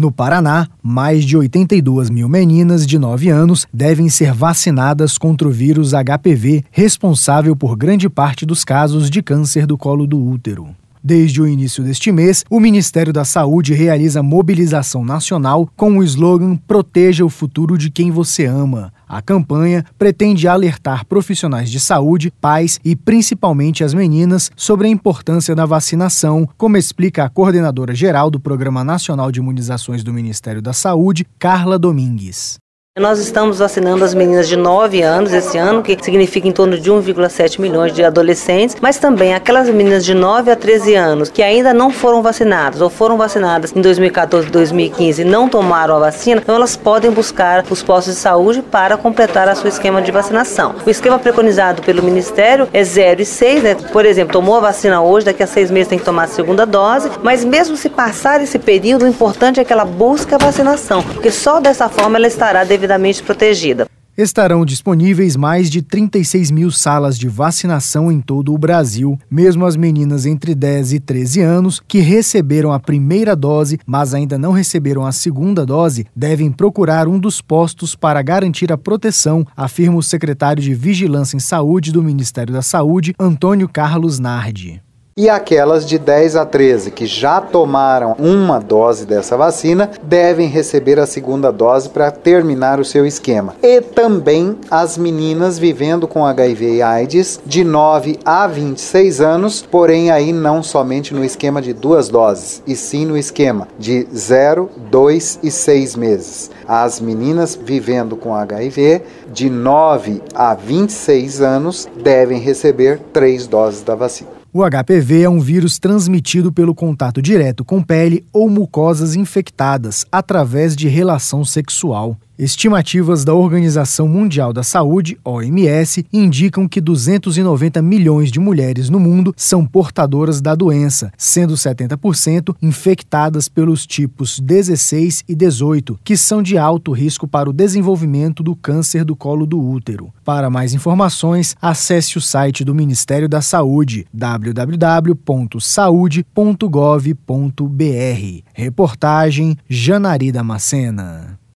No Paraná, mais de 82 mil meninas de 9 anos devem ser vacinadas contra o vírus HPV, responsável por grande parte dos casos de câncer do colo do útero. Desde o início deste mês, o Ministério da Saúde realiza mobilização nacional com o slogan Proteja o futuro de quem você ama. A campanha pretende alertar profissionais de saúde, pais e principalmente as meninas sobre a importância da vacinação, como explica a coordenadora geral do Programa Nacional de Imunizações do Ministério da Saúde, Carla Domingues. Nós estamos vacinando as meninas de 9 anos esse ano, que significa em torno de 1,7 milhões de adolescentes, mas também aquelas meninas de 9 a 13 anos que ainda não foram vacinadas ou foram vacinadas em 2014 e 2015 e não tomaram a vacina, então elas podem buscar os postos de saúde para completar o seu esquema de vacinação. O esquema preconizado pelo Ministério é 0 e 6, né? Por exemplo, tomou a vacina hoje, daqui a 6 meses tem que tomar a segunda dose, mas mesmo se passar esse período, o importante é que ela busque a vacinação, porque só dessa forma ela estará devidamente protegida. Estarão disponíveis mais de 36 mil salas de vacinação em todo o Brasil. Mesmo as meninas entre 10 e 13 anos que receberam a primeira dose, mas ainda não receberam a segunda dose, devem procurar um dos postos para garantir a proteção, afirma o secretário de Vigilância em Saúde do Ministério da Saúde, Antônio Carlos Nardi. E aquelas de 10 a 13 que já tomaram uma dose dessa vacina devem receber a segunda dose para terminar o seu esquema. E também as meninas vivendo com HIV e AIDS de 9 a 26 anos, porém aí não somente no esquema de 2 doses, e sim no esquema de 0, 2 e 6 meses. As meninas vivendo com HIV de 9 a 26 anos devem receber 3 doses da vacina. O HPV é um vírus transmitido pelo contato direto com pele ou mucosas infectadas através de relação sexual. Estimativas da Organização Mundial da Saúde, OMS, indicam que 290 milhões de mulheres no mundo são portadoras da doença, sendo 70% infectadas pelos tipos 16 e 18, que são de alto risco para o desenvolvimento do câncer do colo do útero. Para mais informações, acesse o site do Ministério da Saúde, www.saude.gov.br. Reportagem Janari Damascena.